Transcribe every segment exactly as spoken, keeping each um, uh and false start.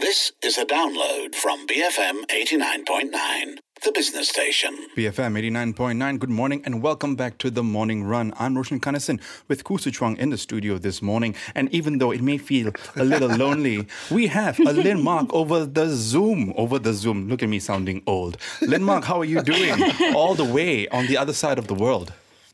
This is a download from B F M eighty-nine point nine, the business station. B F M eighty-nine point nine, good morning and welcome back to The Morning Run. I'm Roshan Kanasan with Khoo Su Chuang in the studio this morning. And even though it may feel a little lonely, we have a Lynn Mark over the Zoom. Over the Zoom. Look at me sounding old. Lynn Mark, how are you doing? All the way on the other side of the world.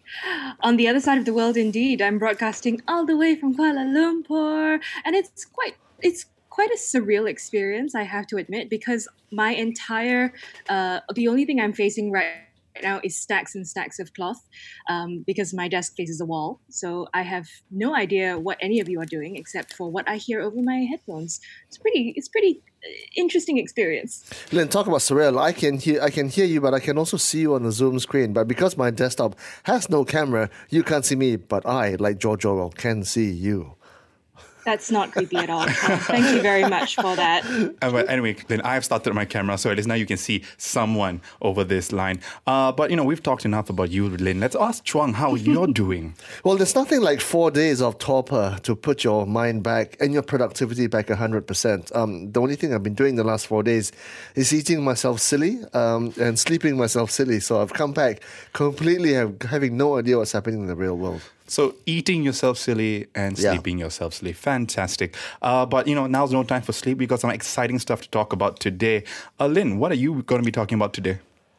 On the other side of the world, indeed. I'm broadcasting all the way from Kuala Lumpur. And it's quite... it's. quite a surreal experience, I have to admit, because my entire, uh, the only thing I'm facing right now is stacks and stacks of cloth um, because my desk faces a wall. So I have no idea what any of you are doing except for what I hear over my headphones. It's pretty, it's pretty interesting experience. Lynn, talk about surreal. I can hear, I can hear you, but I can also see you on the Zoom screen. But because my desktop has no camera, you can't see me, but I, like George Orwell, can see you. That's not creepy at all. Uh, thank you very much for that. Uh, but anyway, then I've started my camera, so at least now you can see someone over this line. Uh, but, you know, we've talked enough about you, Lynn. Let's ask Chuang how you're doing. Well, there's nothing like four days of torpor to put your mind back and your productivity back one hundred percent. Um, the only thing I've been doing the last four days is eating myself silly um, and sleeping myself silly. So I've come back completely have, having no idea what's happening in the real world. So eating yourself silly and sleeping yeah. yourself silly. Fantastic. Uh, but, you know, now's no time for sleep. We've got some exciting stuff to talk about today. Uh, Lynn, what are you going to be talking about today?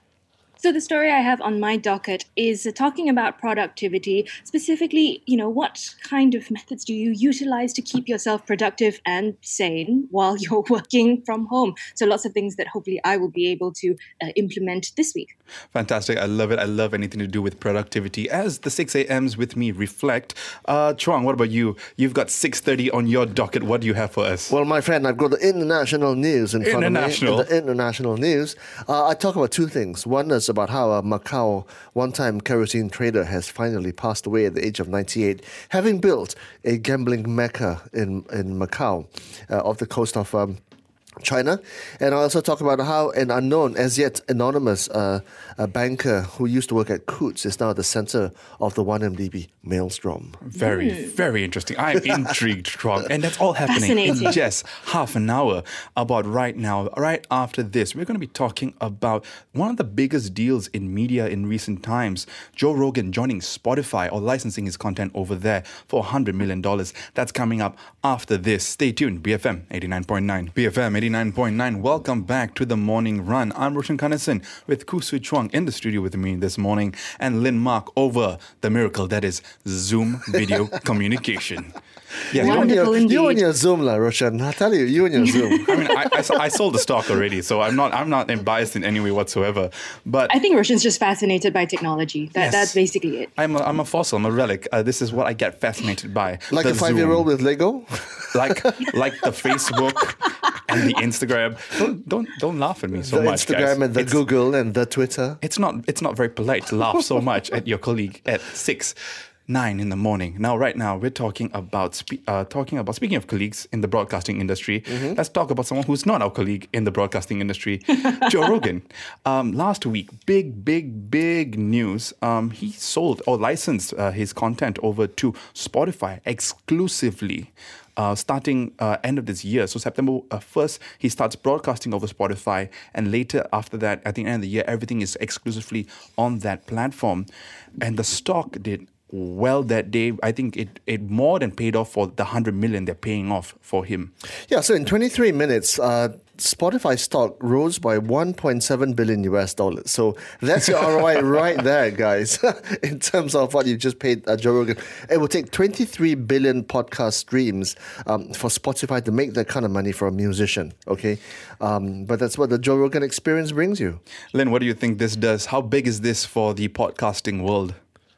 So the story I have on my docket is uh, talking about productivity, specifically, you know, what kind of methods do you utilize to keep yourself productive and sane while you're working from home? So lots of things that hopefully I will be able to uh, implement this week. Fantastic. I love it. I love anything to do with productivity. As the six a.m s with me reflect, uh, Chuang, what about you? You've got six thirty on your docket. What do you have for us? Well, my friend, I've got the international news in front international. of me. The international news. Uh, I talk about two things. One is about how a Macau one-time kerosene trader has finally passed away at the age of ninety-eight, having built a gambling mecca in, in Macau, uh, off the coast of um, China. And I also talk about how an unknown, as yet anonymous uh, a banker who used to work at Coutts is now at the center of the one M D B maelstrom. Very, mm. very interesting. I'm intrigued, Chuang. And that's all happening in just half an hour. About right now, right after this, we're going to be talking about one of the biggest deals in media in recent times. Joe Rogan joining Spotify or licensing his content over there for one hundred million dollars. That's coming up after this. Stay tuned. B F M eighty-nine point nine. B F M eighty-nine point nine. Welcome back to The Morning Run. I'm Roshan Kanasan with Khoo Su Chuang in the studio with me this morning and Lynn Mark over the miracle that is Zoom video communication. Yeah, Wonderful you, and your, you and your indeed. Zoom, la, Roshan. I tell you, you and your Zoom. I mean, I, I, I sold the stock already, so I'm not I'm not biased in any way whatsoever. But I think Roshan's just fascinated by technology. That, Yes. That's basically it. I'm a, I'm a fossil. I'm a relic. Uh, this is what I get fascinated by. Like the a five-year-old Zoom. with Lego? like like the Facebook and the Instagram. Don't don't don't laugh at me so the much, Instagram guys. and the It's- Google and the Twitter. It's not it's not very polite to laugh so much at your colleague at six, nine in the morning. Now, right now, we're talking about spe- uh, talking about speaking of colleagues in the broadcasting industry. Mm-hmm. Let's talk about someone who's not our colleague in the broadcasting industry, Joe Rogan. Um, last week, big, big, big news. Um, he sold or licensed uh, his content over to Spotify exclusively. Uh, starting uh, end of this year. So September first, he starts broadcasting over Spotify. And later after that, at the end of the year, everything is exclusively on that platform. And the stock did well that day. I think it, it more than paid off for the one hundred million they're paying off for him. Yeah, so in twenty-three minutes, uh, Spotify stock rose by one point seven billion U S dollars. So that's your R O I right there, guys, in terms of what you just paid uh, Joe Rogan. It will take twenty-three billion podcast streams um, for Spotify to make that kind of money for a musician, okay? Um, but that's what the Joe Rogan experience brings you. Lynn, what do you think this does? How big is this for the podcasting world?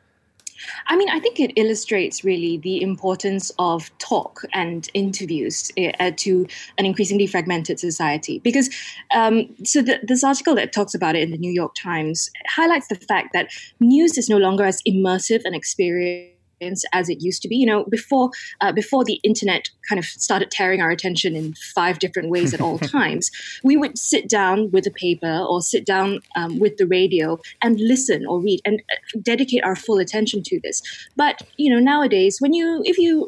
I mean, I think it illustrates really the importance of talk and interviews uh, to an increasingly fragmented society. Because, um, so the, this article that talks about it in the New York Times highlights the fact that news is no longer as immersive an experience as it used to be. You know, before uh, before the internet kind of started tearing our attention in five different ways at all times, we would sit down with a paper or sit down um, with the radio and listen or read and dedicate our full attention to this. But, you know, nowadays, when you if you are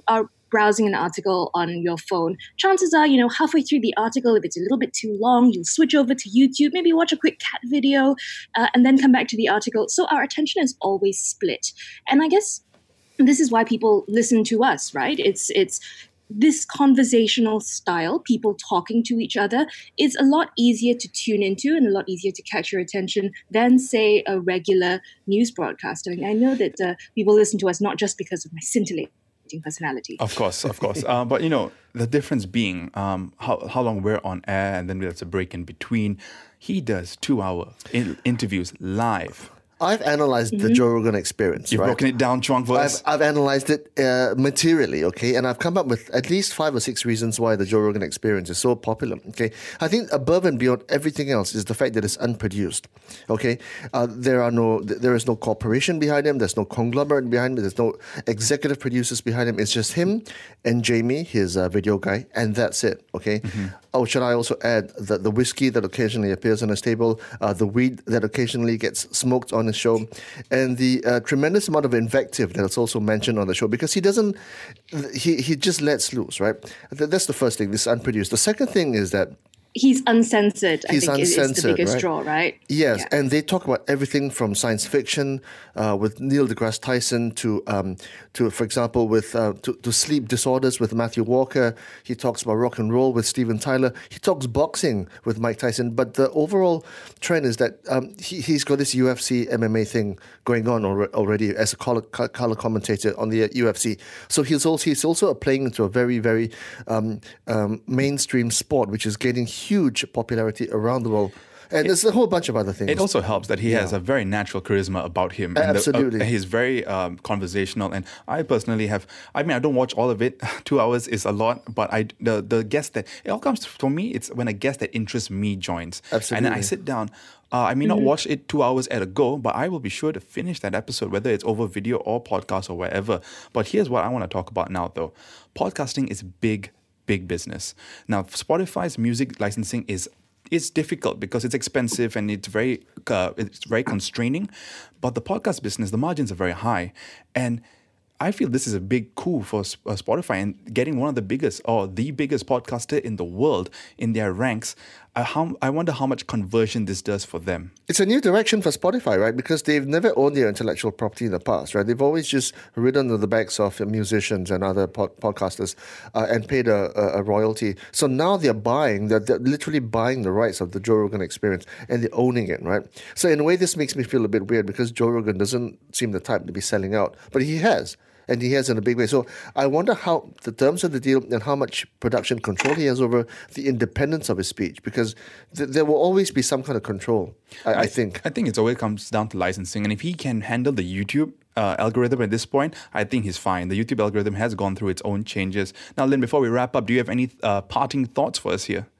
browsing an article on your phone, chances are, you know, halfway through the article, if it's a little bit too long, you'll switch over to YouTube, maybe watch a quick cat video, uh, and then come back to the article. So our attention is always split. And I guess this is why people listen to us, right? It's it's this conversational style, people talking to each other, is a lot easier to tune into and a lot easier to catch your attention than, say, a regular news broadcast. I mean, I know that uh, people listen to us not just because of my scintillating personality. Of course, of course. uh, but, you know, the difference being um, how, how long we're on air and then there's a break in between. He does two-hour in- interviews live. I've analyzed mm-hmm. the Joe Rogan experience. You've right? broken it down, Chuang, for us. I've, I've analyzed it uh, materially, okay? And I've come up with at least five or six reasons why the Joe Rogan experience is so popular, okay? I think above and beyond everything else is the fact that it's unproduced, okay? Uh, there are no, there is no corporation behind him. There's no conglomerate behind him. There's no executive producers behind him. It's just him and Jamie, his uh, video guy, and that's it, okay? Mm-hmm. Oh, should I also add the, the whiskey that occasionally appears on his table, uh, the weed that occasionally gets smoked on his show, and the uh, tremendous amount of invective that's also mentioned on the show, because he doesn't, he, he just lets loose, right? That's the first thing, this is unproduced. The second thing is that he's uncensored, I he's think, uncensored, is the biggest right? draw, right? Yes, yeah. And they talk about everything from science fiction uh, with Neil deGrasse Tyson to, um, to for example, with uh, to, to sleep disorders with Matthew Walker. He talks about rock and roll with Steven Tyler. He talks boxing with Mike Tyson. But the overall trend is that um, he, he's got this U F C M M A thing going on already as a color, color commentator on the U F C. So he's also he's also playing into a very, very um, um, mainstream sport, which is getting huge popularity around the world. And it, there's a whole bunch of other things. It also helps that he yeah. has a very natural charisma about him. And Absolutely. The, uh, he's very um, conversational. And I personally have, I mean, I don't watch all of it. Two hours is a lot. But I the, the guest that, it all comes for me, it's when a guest that interests me joins. Absolutely. And then I sit down. Uh, I may not mm-hmm. watch it two hours at a go, but I will be sure to finish that episode, whether it's over video or podcast or wherever. But here's what I want to talk about now, though. Podcasting is big, big business. Now, Spotify's music licensing is It's difficult because it's expensive and it's very uh, it's very constraining. But the podcast business, the margins are very high. And I feel this is a big coup for uh, Spotify and getting one of the biggest or the biggest podcaster in the world in their ranks. Uh, how, I wonder how much conversion this does for them. It's a new direction for Spotify, right? Because they've never owned their intellectual property in the past, right? They've always just ridden on the backs of musicians and other pod- podcasters uh, and paid a, a, a royalty. So now they're buying, they're, they're literally buying the rights of the Joe Rogan experience and they're owning it, right? So in a way, this makes me feel a bit weird because Joe Rogan doesn't seem the type to be selling out, but he has. And he has in a big way. So I wonder how the terms of the deal and how much production control he has over the independence of his speech, because th- there will always be some kind of control, I, I, I think. I think it always comes down to licensing. And if he can handle the YouTube uh, algorithm at this point, I think he's fine. The YouTube algorithm has gone through its own changes. Now, Lynn, before we wrap up, do you have any uh, parting thoughts for us here?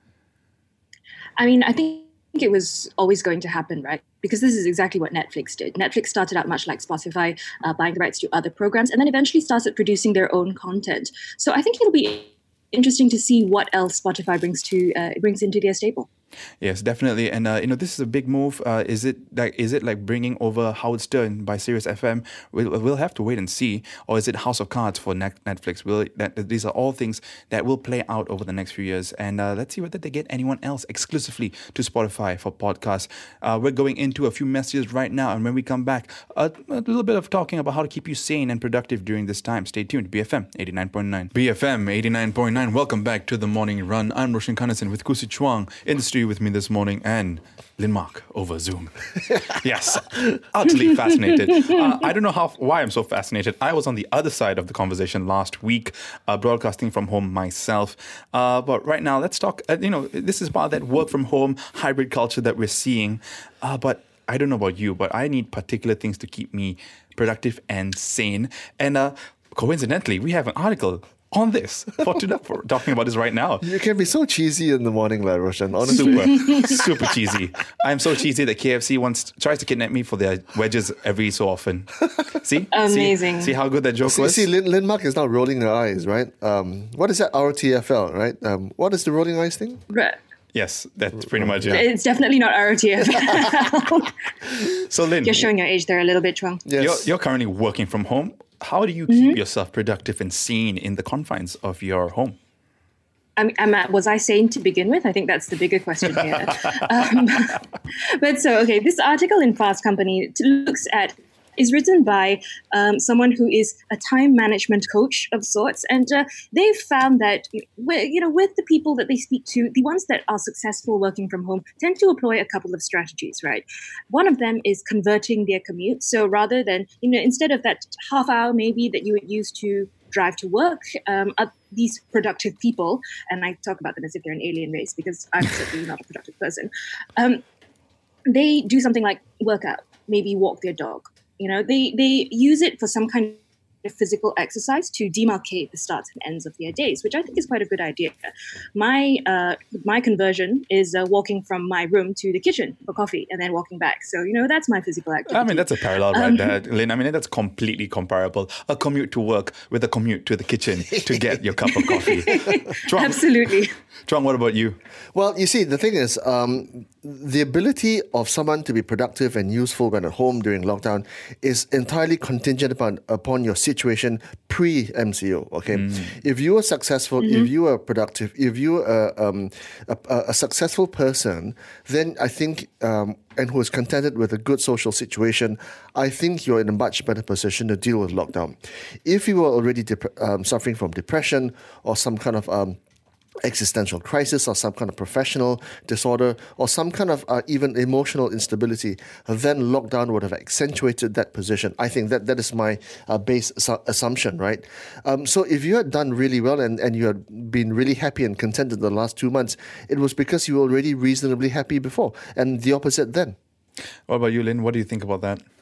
I mean, I think it was always going to happen, right? Because this is exactly what Netflix did. Netflix started out much like Spotify, uh, buying the rights to other programs, and then eventually started producing their own content. So I think it'll be interesting to see what else Spotify brings to uh, brings into their stable. Yes, definitely. And, uh, you know, this is a big move. Uh, is it like is it like bringing over Howard Stern by Sirius F M? We'll, we'll have to wait and see. Or is it House of Cards for Netflix? Will that, these are all things that will play out over the next few years. And uh, let's see whether they get anyone else exclusively to Spotify for podcasts. Uh, we're going into a few messages right now. And when we come back, a, a little bit of talking about how to keep you sane and productive during this time. Stay tuned. B F M eighty-nine point nine. B F M eighty-nine point nine. Welcome back to the Morning Run. I'm Roshan Kanasan with Kusi Chuang in the studio with me this morning, and Lynn Mark over Zoom. Yes, utterly fascinated. Uh, I don't know how why I'm so fascinated. I was on the other side of the conversation last week, uh, broadcasting from home myself. Uh, but right now, let's talk. Uh, you know, this is part of that work from home hybrid culture that we're seeing. Uh, but I don't know about you, but I need particular things to keep me productive and sane. And uh, coincidentally, we have an article on this for, today, for talking about this right now. You can be so cheesy in the morning, La Roshan, honestly. Super, super cheesy. I'm so cheesy that K F C wants tries to kidnap me for their wedges every so often. See? Amazing. See, see how good that joke see, was? See, Lynn, Lynn Mark is now rolling her eyes, right? Um, what is that? R T F L, right? Um, what is the rolling eyes thing? Right. Yes, that's pretty much it. It's definitely not R T F L. So, Lynn, you're showing your age there a little bit, Chuang. Yes. You're, you're currently working from home. how do you keep mm-hmm. yourself productive and sane in the confines of your home? I'm, I'm at, was I sane to begin with? I think that's the bigger question here. um, but so, okay, this article in Fast Company looks at, is written by um, someone who is a time management coach of sorts. And uh, they've found that, you know, with the people that they speak to, the ones that are successful working from home tend to employ a couple of strategies, right? One of them is converting their commute. So rather than, you know, instead of that half hour maybe that you would use to drive to work, um, uh, these productive people, and I talk about them as if they're an alien race because I'm certainly not a productive person, um, they do something like work out, maybe walk their dog. You know, they, they use it for some kind of physical exercise to demarcate the starts and ends of their days, which I think is quite a good idea. My uh, my conversion is uh, walking from my room to the kitchen for coffee and then walking back. So, you know, that's my physical activity. I mean, that's a parallel right Um, there, Lynn. I mean, that's completely comparable. A commute to work with a commute to the kitchen to get your cup of coffee. Chuang, Absolutely. Chuang, what about you? Well, you see, the thing is, um, the ability of someone to be productive and useful when at home during lockdown is entirely contingent upon, upon your situation pre-M C O, okay? Mm. If you are successful, mm-hmm. if you are productive, if you are um, a, a successful person, then I think, um, and who is contented with a good social situation, I think you're in a much better position to deal with lockdown. If you are already dep- um, suffering from depression or some kind of um, existential crisis or some kind of professional disorder or some kind of uh, even emotional instability, then lockdown would have accentuated that position. I think that that is my uh, base su- assumption, right? Um, so if you had done really well and, and you had been really happy and content in the last two months, it was because you were already reasonably happy before, and the opposite then. What about you, Lynn? What do you think about that?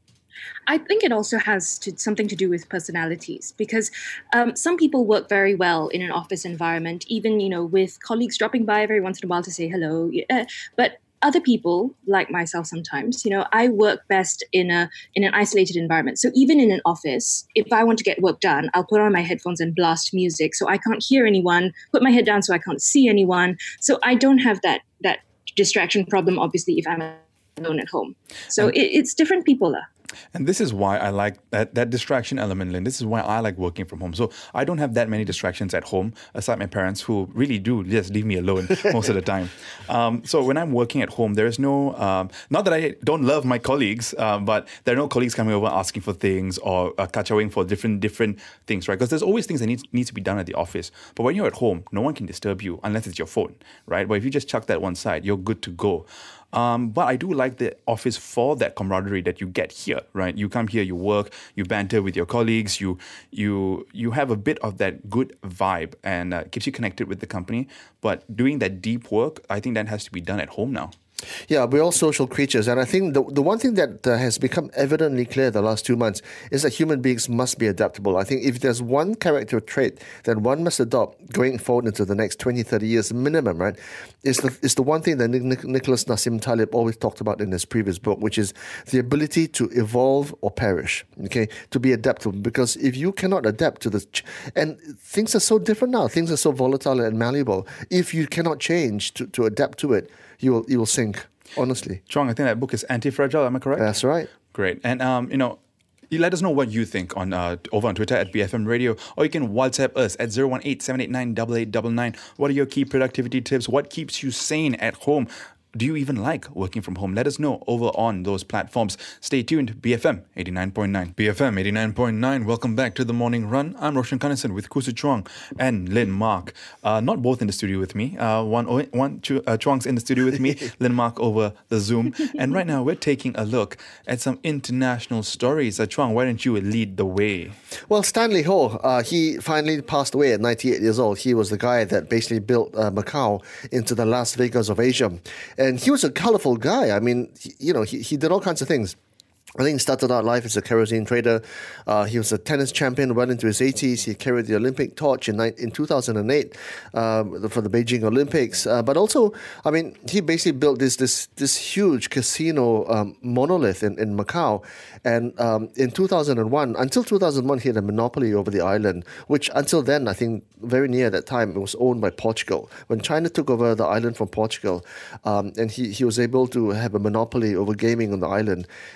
I think it also has to, something to do with personalities, because um, some people work very well in an office environment, even, you know, with colleagues dropping by every once in a while to say hello. Uh, but other people, like myself sometimes, you know, I work best in a in an isolated environment. So even in an office, if I want to get work done, I'll put on my headphones and blast music so I can't hear anyone, put my head down so I can't see anyone. So I don't have that that distraction problem, obviously, if I'm alone at home. So it, it's different people. Uh. And this is why I like that, that distraction element, Lynn. This is why I like working from home. So I don't have that many distractions at home, aside my parents, who really do just leave me alone most of the time. Um, so when I'm working at home, there is no, um, not that I don't love my colleagues, uh, but there are no colleagues coming over asking for things or uh, kachawing for different different things, right? Because there's always things that need, need to be done at the office. But when you're at home, no one can disturb you unless it's your phone, right? But if you just chuck that one side, you're good to go. Um, but I do like the office for that camaraderie that you get here, right? You come here, you work, you banter with your colleagues, you you you have a bit of that good vibe, and uh, keeps you connected with the company. But doing that deep work, I think that has to be done at home now. Yeah, we're all social creatures. And I think the the one thing that uh, has become evidently clear the last two months is that human beings must be adaptable. I think if there's one character trait that one must adopt going forward into the next twenty, thirty years minimum, right, is the, is the one thing that Nic- Nicholas Nassim Taleb always talked about in his previous book, which is the ability to evolve or perish, okay, to be adaptable. Because if you cannot adapt to the... Ch- and things are so different now. Things are so volatile and malleable. If you cannot change to, to adapt to it, you will you will sink, honestly. Chuang, I think that book is Anti-Fragile, am I correct? That's right. Great. And, um, you know, you let us know what you think on uh, over on Twitter at B F M Radio, or you can WhatsApp us at zero one eight seven eight nine eight eight nine nine. What are your key productivity tips? What keeps you sane at home? Do you even like working from home? Let us know over on those platforms. Stay tuned. B F M eighty-nine point nine. B F M eighty-nine point nine. Welcome back to The Morning Run. I'm Roshan Kanesan with Kusu Chuang and Lynn Mark. Uh, not both in the studio with me. Uh, one, one Chu, uh, Chuang's in the studio with me, Lynn Mark over the Zoom. And right now we're taking a look at some international stories. Uh, Chuang, why don't you lead the way? Well, Stanley Ho, uh, he finally passed away at ninety-eight years old. He was the guy that basically built uh, Macau into the Las Vegas of Asia. And he was a colorful guy. I mean, he, you know, he, he did all kinds of things. I think he started out life as a kerosene trader. Uh, he was a tennis champion well into his eighties. He carried the Olympic torch in in two thousand eight um, for the Beijing Olympics. Uh, but also, I mean, he basically built this this this huge casino um, monolith in, in Macau. And um, in two thousand one, until two thousand one, he had a monopoly over the island, which until then, I think very near that time, it was owned by Portugal. When China took over the island from Portugal, um, and he, he was able to have a monopoly over gaming on the island. And in two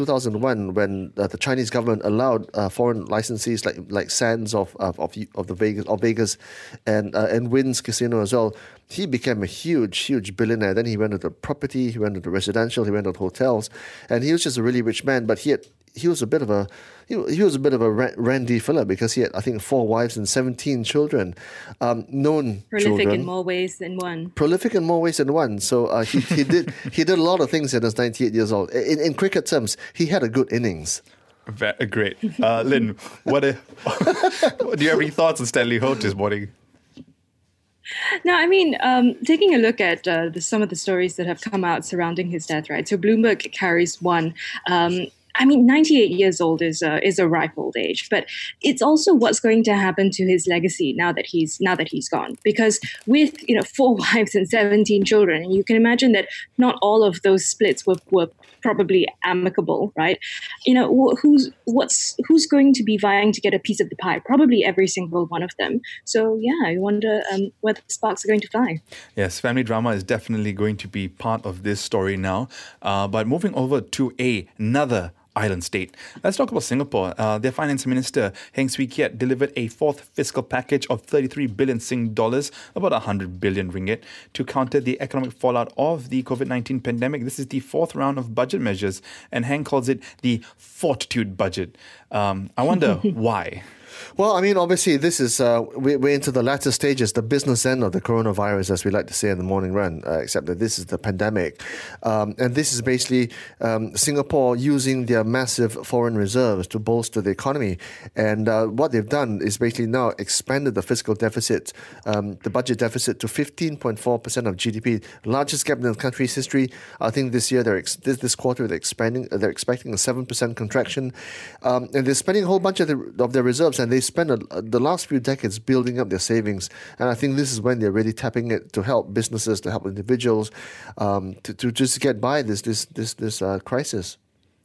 two thousand one, when uh, the Chinese government allowed uh, foreign licensees like like Sands of of of, of the Vegas of Vegas, and uh, and Wynn's Casino as well, he became a huge huge billionaire. Then he went into property, he went into residential, he went into hotels, and he was just a really rich man. But he had he was a bit of a he, he was a bit of a randy fella because he had, I think, four wives and seventeen children, um, known prolific children. in more ways than one. Prolific in more ways than one. So uh, he, he did he did a lot of things at his ninety-eight years old. In, in cricket terms, he had a good innings. Very great. Uh, Lynn, what a, do you have any thoughts on Stanley Ho this morning? No, I mean, um, taking a look at uh, the, some of the stories that have come out surrounding his death, right? So Bloomberg carries one. Um, I mean, ninety-eight years old is a, is a ripe old age, but it's also what's going to happen to his legacy now that he's now that he's gone. Because with, you know, four wives and seventeen children, and you can imagine that not all of those splits were, were probably amicable, right? You know, who's what's who's going to be vying to get a piece of the pie? Probably every single one of them. So yeah, I wonder um, where the sparks are going to fly. Yes, family drama is definitely going to be part of this story now. Uh, but moving over to a, another island state. Let's talk about Singapore. Uh, their finance minister, Heng Swee Keat, delivered a fourth fiscal package of thirty-three billion Sing dollars, about one hundred billion ringgit, to counter the economic fallout of the COVID nineteen pandemic. This is the fourth round of budget measures, and Heng calls it the Fortitude budget. Um, I wonder why. Well, I mean, obviously, this is uh, we, we're into the latter stages, the business end of the coronavirus, as we like to say in the morning run, uh, except that this is the pandemic. Um, and this is basically um, Singapore using their massive foreign reserves to bolster the economy. And uh, what they've done is basically now expanded the fiscal deficit, um, the budget deficit, to fifteen point four percent of G D P, largest gap in the country's history. I think this year, they're ex- this, this quarter, they're expanding, they're expecting a seven percent contraction. Um, and they're spending a whole bunch of, the, of their reserves, and they spent a, the last few decades building up their savings, and I think this is when they're really tapping it to help businesses, to help individuals, um, to, to just get by this this this this uh, crisis.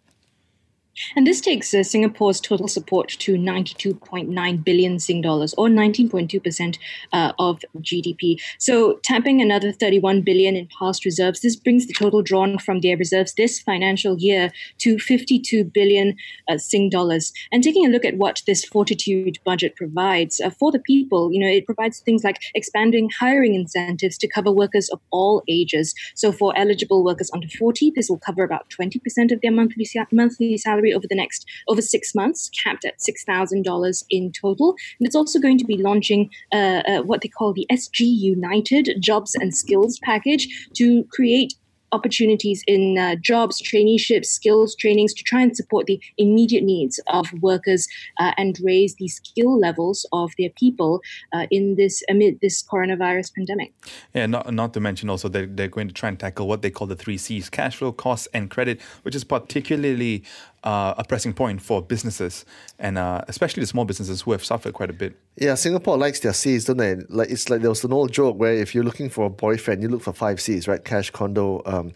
And this takes uh, Singapore's total support to ninety-two point nine billion Sing dollars, or nineteen point two percent uh, of G D P. So tapping another thirty-one billion in past reserves, this brings the total drawn from their reserves this financial year to fifty-two billion uh, Sing dollars. And taking a look at what this Fortitude budget provides uh, for the people, you know, it provides things like expanding hiring incentives to cover workers of all ages. So for eligible workers under forty, this will cover about twenty percent of their monthly monthly salary over the next over six months, capped at six thousand dollars in total. And it's also going to be launching uh, uh, what they call the S G United Jobs and Skills package to create opportunities in uh, jobs, traineeships, skills trainings to try and support the immediate needs of workers uh, and raise the skill levels of their people uh, in this amid this coronavirus pandemic. Yeah, not, not to mention also that they're going to try and tackle what they call the three C's: cash flow, costs, and credit, which is particularly uh, a pressing point for businesses, and uh, especially the small businesses who have suffered quite a bit. Yeah, Singapore likes their C's, don't they? Like it's like there was an old joke where if you're looking for a boyfriend, you look for five C's, right? Cash, condo, um,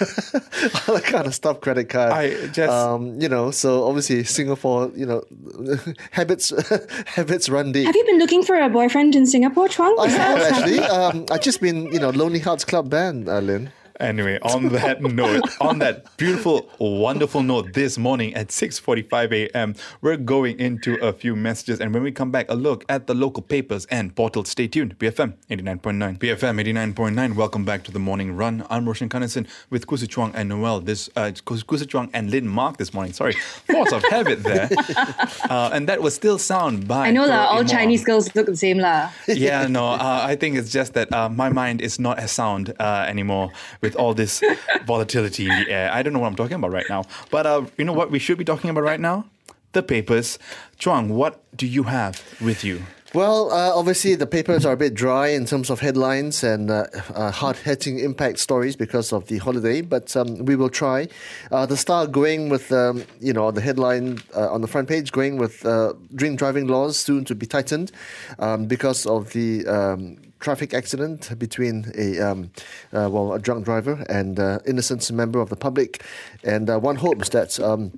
all that kind of stuff, credit card. I just, um, you know, so obviously Singapore, you know, habits habits run deep. Have you been looking for a boyfriend in Singapore, Chuang? I have actually. Um, I've just been, you know, Lonely Hearts Club band, uh, Lynn. Anyway, on that note, on that beautiful, wonderful note, this morning at six forty-five a.m., we're going into a few messages. And when we come back, a look at the local papers and portals. Stay tuned. B F M eighty-nine point nine. B F M eighty-nine point nine. Welcome back to the Morning Run. I'm Roshan Kanesan with Kusu Chuang and Noel. This uh, Kusu Chuang and Lynn Mark this morning. Sorry, force of habit there. Uh, and that was Still Sound by I know lah, all Imor. Chinese girls look the same lah. Yeah, no, uh, I think it's just that uh, my mind is not as sound uh, anymore with all this volatility in the air. I don't know what I'm talking about right now. But uh, you know what we should be talking about right now? The papers. Chuang, what do you have with you? Well, uh, obviously the papers are a bit dry in terms of headlines and uh, uh, hard-hitting impact stories because of the holiday, but um, we will try. Uh, the Star going with, um, you know, the headline uh, on the front page, going with uh, drink driving laws soon to be tightened um, because of the um, traffic accident between a um, uh, well a drunk driver and uh, innocent member of the public. And uh, one hopes that Um,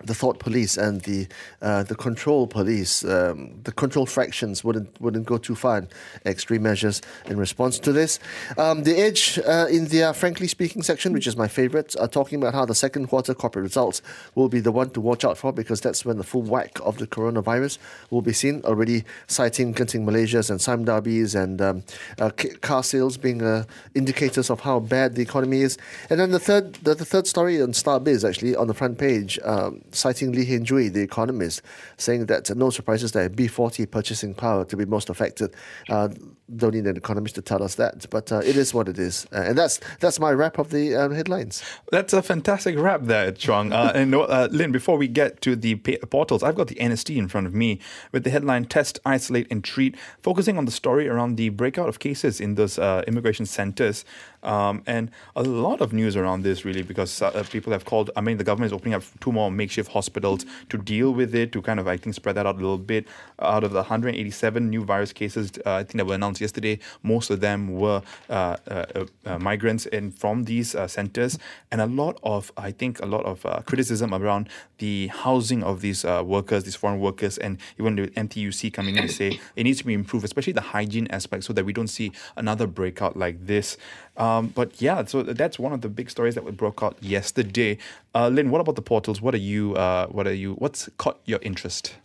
the thought police and the uh, the control police, um, the control fractions wouldn't wouldn't go too far in extreme measures in response to this. Um, the Edge uh, in their Frankly Speaking section, which is my favourite, are talking about how the second quarter corporate results will be the one to watch out for, because that's when the full whack of the coronavirus will be seen. Already citing Genting Malaysia's and Sime Darby's and um, uh, car sales being uh, indicators of how bad the economy is. And then the third the, the third story on StarBiz, actually, on the front page, um, citing Lee Hian Jui, the economist, saying that uh, no surprises there, B forty purchasing power to be most affected. Uh, don't need an economist to tell us that, but uh, it is what it is. Uh, and that's that's my wrap of the uh, headlines. That's a fantastic wrap there, Chuang. Uh, and uh, Lynn, before we get to the portals, I've got the N S T in front of me with the headline Test, Isolate and Treat, focusing on the story around the breakout of cases in those uh, immigration centres. Um, and a lot of news around this, really, because uh, people have called, I mean, the government is opening up two more makeshift hospitals to deal with it, to kind of, I think, spread that out a little bit. Out of the one hundred eighty-seven new virus cases, uh, I think that were announced yesterday, most of them were uh, uh, uh, migrants in from these uh, centres. And a lot of, I think, a lot of uh, criticism around the housing of these uh, workers, these foreign workers, and even the N T U C coming in to say it needs to be improved, especially the hygiene aspect, so that we don't see another breakout like this. Um, but yeah, so that's one of the big stories that we broke out yesterday. Uh, Lynn, what about the portals? What are you? Uh, what are you? What's caught your interest?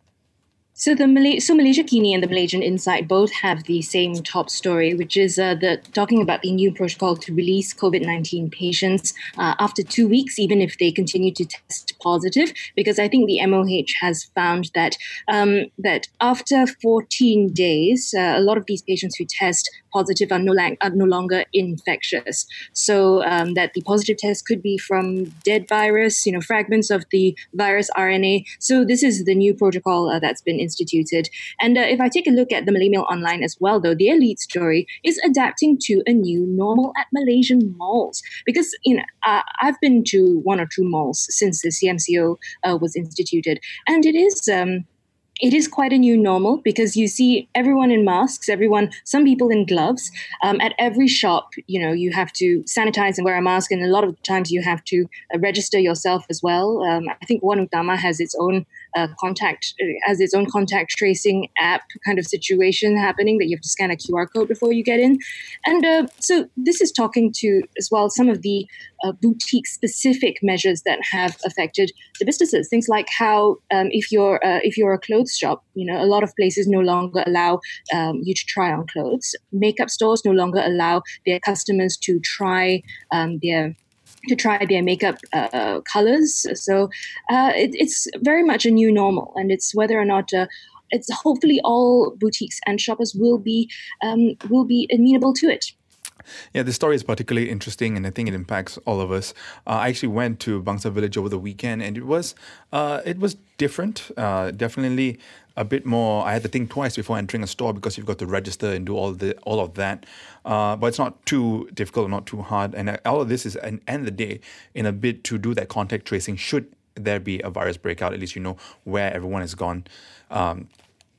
So the Malay- so Malaysia Kini and the Malaysian Insight both have the same top story, which is uh, the talking about the new protocol to release COVID nineteen patients uh, after two weeks, even if they continue to test positive. Because I think the M O H has found that um, that after fourteen days, uh, a lot of these patients who test positive are no, lang- are no longer infectious. So um, that the positive test could be from dead virus, you know, fragments of the virus R N A. So this is the new protocol uh, that's been instituted. And uh, if I take a look at the Malay Mail Online as well, though, their lead story is adapting to a new normal at Malaysian malls. Because, you know, uh, I've been to one or two malls since the C M C O uh, was instituted. And it is... Um, It is quite a new normal, because you see everyone in masks, everyone, some people in gloves. Um, at every shop, you know, you have to sanitize and wear a mask, and a lot of times you have to uh, register yourself as well. Um, I think One Utama has its own uh, contact, has its own contact tracing app kind of situation happening, that you have to scan a Q R code before you get in. And uh, so this is talking to as well some of the uh, boutique-specific measures that have affected the businesses. Things like how um, if you're uh, if you're a clothes shop, you know, a lot of places no longer allow um, you to try on clothes. Makeup stores no longer allow their customers to try um, their to try their makeup uh, colors. So uh, it, it's very much a new normal, and it's whether or not uh, it's hopefully all boutiques and shoppers will be um, will be amenable to it. Yeah, this story is particularly interesting, and I think it impacts all of us. Uh, I actually went to Bangsar Village over the weekend, and it was uh, it was different. Uh, definitely a bit more. I had to think twice before entering a store, because you've got to register and do all the all of that. Uh, but it's not too difficult, not too hard. And all of this is, at the end of the day, in a bid to do that contact tracing. Should there be a virus breakout, at least you know where everyone has gone. Um,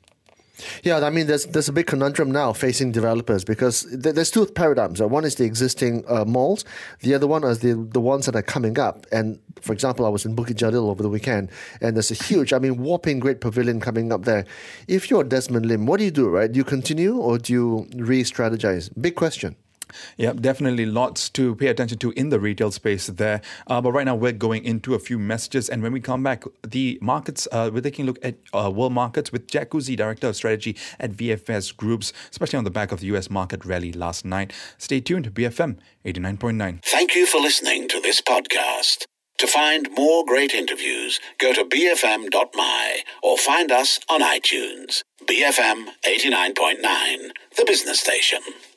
Yeah, I mean, there's there's a big conundrum now facing developers, because th- there's two paradigms. One is the existing uh, malls. The other one is the the ones that are coming up. And for example, I was in Bukit Jalil over the weekend, and there's a huge, I mean, whopping great pavilion coming up there. If you're Desmond Lim, what do you do, right? Do you continue, or do you re-strategize? Big question. Yeah, definitely lots to pay attention to in the retail space there. Uh, but right now we're going into a few messages, and when we come back, the markets, uh, we're taking a look at uh, world markets with Jack Kuzi, Director of Strategy at V F S Groups, especially on the back of the U S market rally last night. Stay tuned, B F M eighty-nine point nine. Thank you for listening to this podcast. To find more great interviews, go to b f m dot m y or find us on iTunes. B F M eighty-nine point nine, the business station.